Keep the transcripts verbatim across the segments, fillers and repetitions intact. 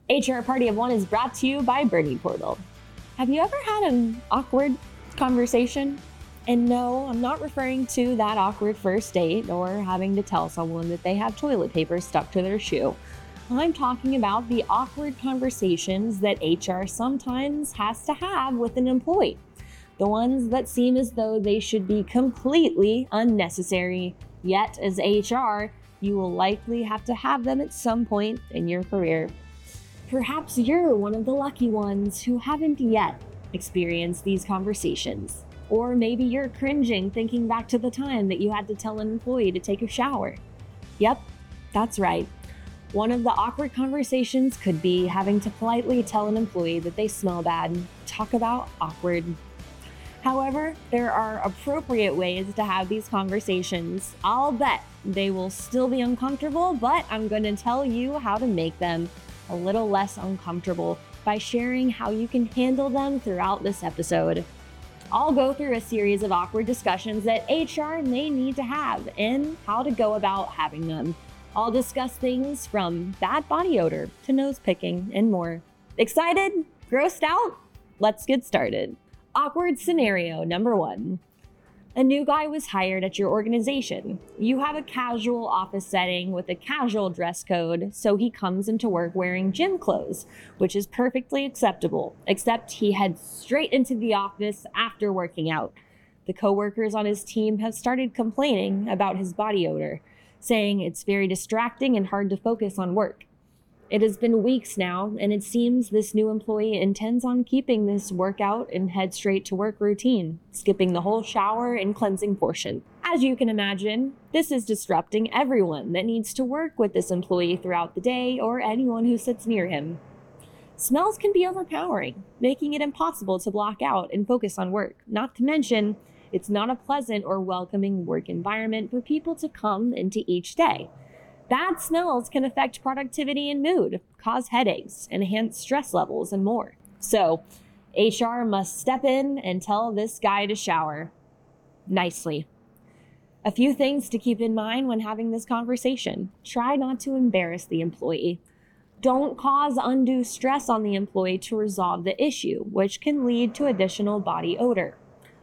H R Party of One is brought to you by Birdie Portal. Have you ever had an awkward conversation? And no, I'm not referring to that awkward first date or having to tell someone that they have toilet paper stuck to their shoe. I'm talking about the awkward conversations that H R sometimes has to have with an employee. The ones that seem as though they should be completely unnecessary, yet as H R, you will likely have to have them at some point in your career. Perhaps you're one of the lucky ones who haven't yet experienced these conversations. Or maybe you're cringing thinking back to the time that you had to tell an employee to take a shower. Yep, that's right. One of the awkward conversations could be having to politely tell an employee that they smell bad. Talk about awkward. However, there are appropriate ways to have these conversations. I'll bet they will still be uncomfortable, but I'm going to tell you how to make them a little less uncomfortable by sharing how you can handle them throughout this episode. I'll go through a series of awkward discussions that H R may need to have and how to go about having them. I'll discuss things from bad body odor to nose picking and more. Excited? Grossed out? Let's get started. Awkward scenario number one. A new guy was hired at your organization. You have a casual office setting with a casual dress code, so he comes into work wearing gym clothes, which is perfectly acceptable, except he heads straight into the office after working out. The coworkers on his team have started complaining about his body odor, saying it's very distracting and hard to focus on work. It has been weeks now, and it seems this new employee intends on keeping this workout and head straight to work routine, skipping the whole shower and cleansing portion. As you can imagine, this is disrupting everyone that needs to work with this employee throughout the day or anyone who sits near him. Smells can be overpowering, making it impossible to block out and focus on work. Not to mention, it's not a pleasant or welcoming work environment for people to come into each day. Bad smells can affect productivity and mood, cause headaches, enhance stress levels, and more. So, H R must step in and tell this guy to shower nicely. A few things to keep in mind when having this conversation. Try not to embarrass the employee. Don't cause undue stress on the employee to resolve the issue, which can lead to additional body odor.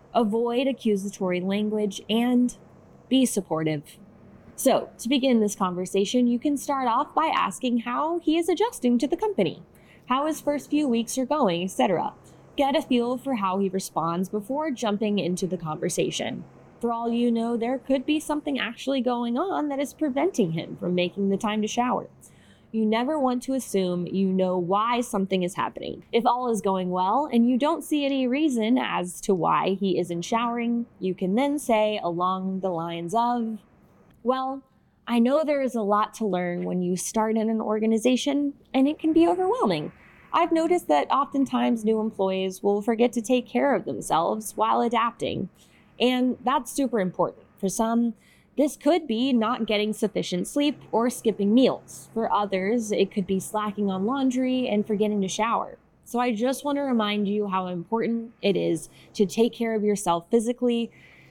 Avoid accusatory language and be supportive. So, to begin this conversation, you can start off by asking how he is adjusting to the company, how his first few weeks are going, et cetera. Get a feel for how he responds before jumping into the conversation. For all you know, there could be something actually going on that is preventing him from making the time to shower. You never want to assume you know why something is happening. If all is going well and you don't see any reason as to why he isn't showering, you can then say along the lines of, well, I know there is a lot to learn when you start in an organization, and it can be overwhelming. I've noticed that oftentimes new employees will forget to take care of themselves while adapting, and that's super important. For some, this could be not getting sufficient sleep or skipping meals. For others, it could be slacking on laundry and forgetting to shower. So I just want to remind you how important it is to take care of yourself physically.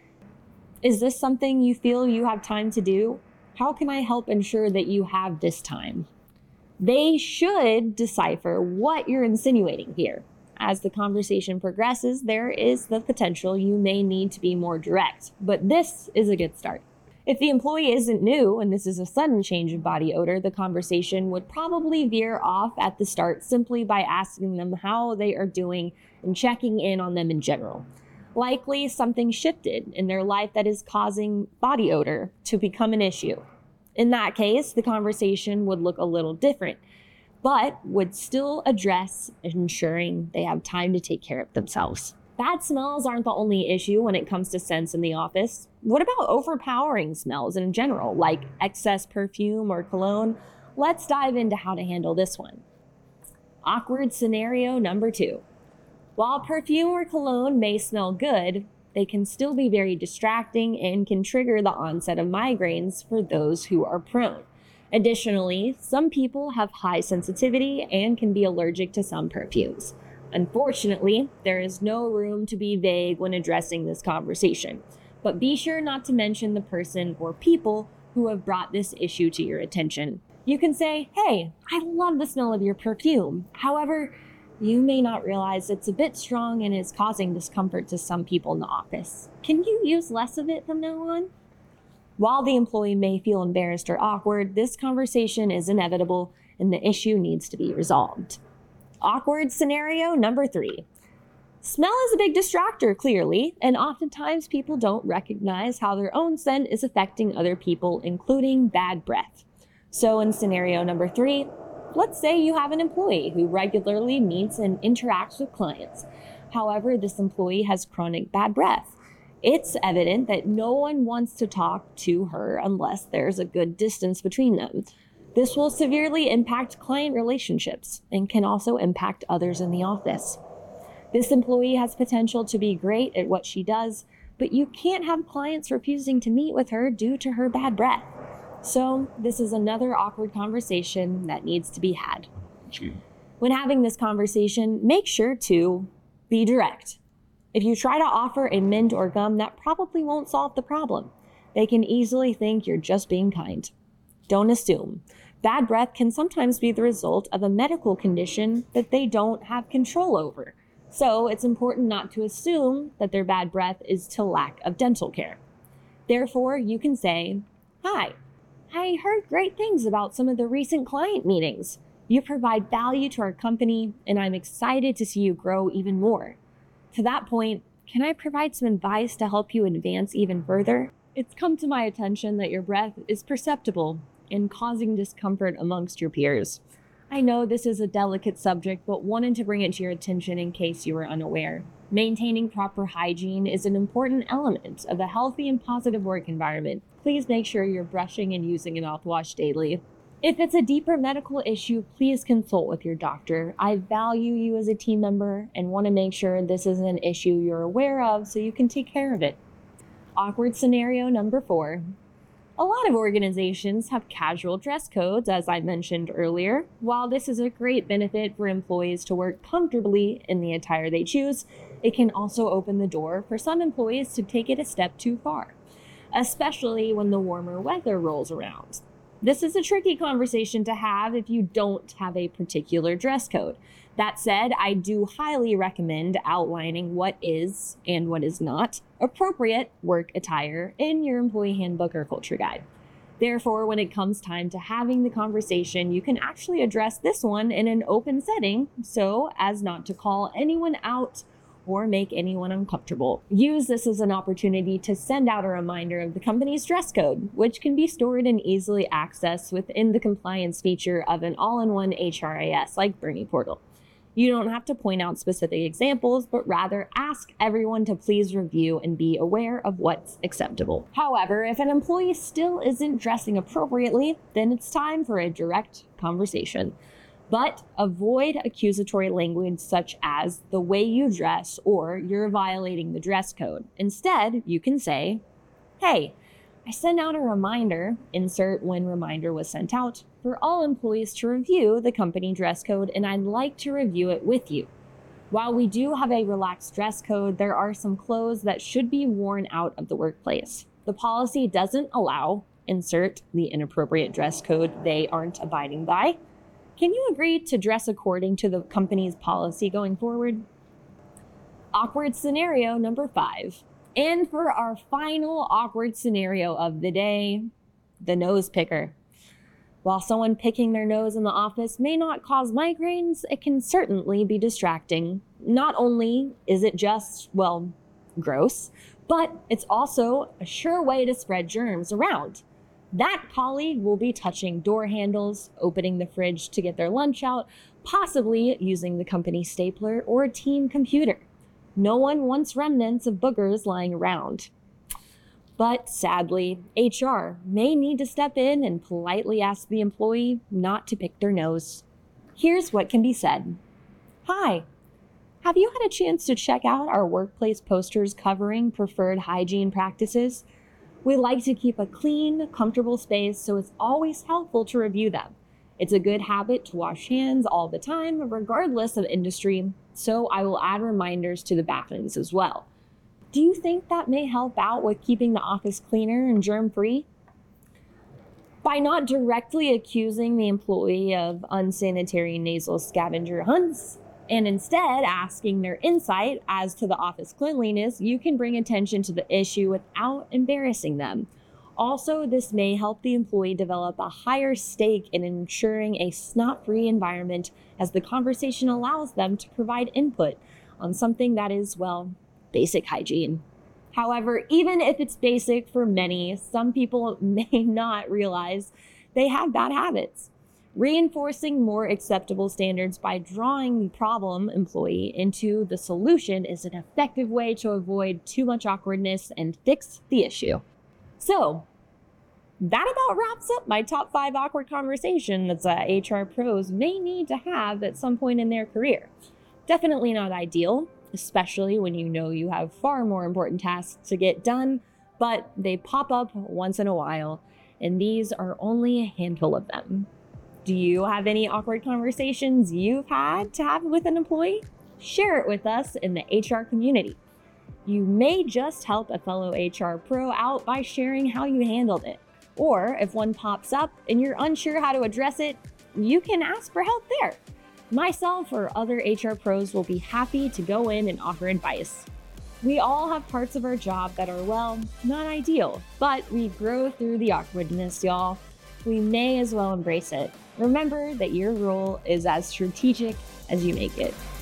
Is this something you feel you have time to do? How can I help ensure that you have this time? They should decipher what you're insinuating here. As the conversation progresses, there is the potential you may need to be more direct, but this is a good start. If the employee isn't new and this is a sudden change of body odor, the conversation would probably veer off at the start simply by asking them how they are doing and checking in on them in general. Likely something shifted in their life that is causing body odor to become an issue. In that case, the conversation would look a little different, but would still address ensuring they have time to take care of themselves. Bad smells aren't the only issue when it comes to scents in the office. What about overpowering smells in general, like excess perfume or cologne? Let's dive into how to handle this one. Awkward scenario number two. While perfume or cologne may smell good, they can still be very distracting and can trigger the onset of migraines for those who are prone. Additionally, some people have high sensitivity and can be allergic to some perfumes. Unfortunately, there is no room to be vague when addressing this conversation, but be sure not to mention the person or people who have brought this issue to your attention. You can say, hey, I love the smell of your perfume. However, you may not realize it's a bit strong and is causing discomfort to some people in the office. Can you use less of it from now on? While the employee may feel embarrassed or awkward, this conversation is inevitable and the issue needs to be resolved. Awkward scenario number three. Smell is a big distractor, clearly, and oftentimes people don't recognize how their own scent is affecting other people, including bad breath. So in scenario number three, let's say you have an employee who regularly meets and interacts with clients. However, this employee has chronic bad breath. It's evident that no one wants to talk to her unless there's a good distance between them. This will severely impact client relationships and can also impact others in the office. This employee has potential to be great at what she does, but you can't have clients refusing to meet with her due to her bad breath. So this is another awkward conversation that needs to be had. When having this conversation, make sure to be direct. If you try to offer a mint or gum, that probably won't solve the problem. They can easily think you're just being kind. Don't assume. Bad breath can sometimes be the result of a medical condition that they don't have control over. So it's important not to assume that their bad breath is to lack of dental care. Therefore, you can say, hi, I heard great things about some of the recent client meetings. You provide value to our company, and I'm excited to see you grow even more. To that point, can I provide some advice to help you advance even further? It's come to my attention that your breath is perceptible and causing discomfort amongst your peers. I know this is a delicate subject, but wanted to bring it to your attention in case you were unaware. Maintaining proper hygiene is an important element of a healthy and positive work environment. Please make sure you're brushing and using a mouthwash daily. If it's a deeper medical issue, please consult with your doctor. I value you as a team member and want to make sure this is an issue you're aware of so you can take care of it. Awkward scenario number four. A lot of organizations have casual dress codes, as I mentioned earlier. While this is a great benefit for employees to work comfortably in the attire they choose, it can also open the door for some employees to take it a step too far, especially when the warmer weather rolls around. This is a tricky conversation to have if you don't have a particular dress code. That said, I do highly recommend outlining what is and what is not appropriate work attire in your employee handbook or culture guide. Therefore, when it comes time to having the conversation, you can actually address this one in an open setting so as not to call anyone out or make anyone uncomfortable. Use this as an opportunity to send out a reminder of the company's dress code, which can be stored and easily accessed within the compliance feature of an all-in-one H R I S like Bernie Portal. You don't have to point out specific examples, but rather ask everyone to please review and be aware of what's acceptable. However, if an employee still isn't dressing appropriately, then it's time for a direct conversation. But avoid accusatory language such as the way you dress or you're violating the dress code. Instead, you can say, hey, I sent out a reminder, insert when reminder was sent out, for all employees to review the company dress code, and I'd like to review it with you. While we do have a relaxed dress code, there are some clothes that should be worn out of the workplace. The policy doesn't allow, insert the inappropriate dress code they aren't abiding by. Can you agree to dress according to the company's policy going forward? Awkward scenario number five. And for our final awkward scenario of the day, the nose picker. While someone picking their nose in the office may not cause migraines, it can certainly be distracting. Not only is it just, well, gross, but it's also a sure way to spread germs around. That colleague will be touching door handles, opening the fridge to get their lunch out, possibly using the company stapler or a team computer. No one wants remnants of boogers lying around. But sadly, H R may need to step in and politely ask the employee not to pick their nose. Here's what can be said. Hi, have you had a chance to check out our workplace posters covering preferred hygiene practices? We like to keep a clean, comfortable space, so it's always helpful to review them. It's a good habit to wash hands all the time, regardless of industry, so I will add reminders to the bathrooms as well. Do you think that may help out with keeping the office cleaner and germ-free? By not directly accusing the employee of unsanitary nasal scavenger hunts, and instead asking their insight as to the office cleanliness, you can bring attention to the issue without embarrassing them. Also, this may help the employee develop a higher stake in ensuring a snot-free environment, as the conversation allows them to provide input on something that is, well, basic hygiene. However, even if it's basic for many, some people may not realize they have bad habits. Reinforcing more acceptable standards by drawing the problem employee into the solution is an effective way to avoid too much awkwardness and fix the issue. So, that about wraps up my top five awkward conversations that H R pros may need to have at some point in their career. Definitely not ideal, especially when you know you have far more important tasks to get done, but they pop up once in a while, and these are only a handful of them. Do you have any awkward conversations you've had to have with an employee? Share it with us in the H R community. You may just help a fellow H R pro out by sharing how you handled it. Or if one pops up and you're unsure how to address it, you can ask for help there. Myself or other H R pros will be happy to go in and offer advice. We all have parts of our job that are, well, not ideal, but we grow through the awkwardness, y'all. We may as well embrace it. Remember that your role is as strategic as you make it.